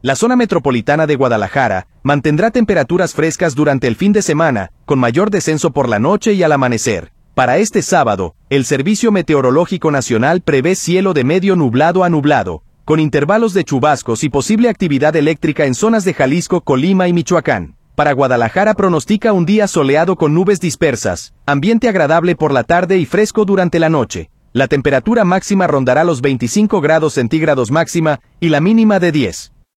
La zona metropolitana de Guadalajara mantendrá temperaturas frescas durante el fin de semana, con mayor descenso por la noche y al amanecer. Para este sábado, el Servicio Meteorológico Nacional prevé cielo de medio nublado a nublado, con intervalos de chubascos y posible actividad eléctrica en zonas de Jalisco, Colima y Michoacán. Para Guadalajara pronostica un día soleado con nubes dispersas, ambiente agradable por la tarde y fresco durante la noche. La temperatura máxima rondará los 25 grados centígrados máxima y la mínima de 10.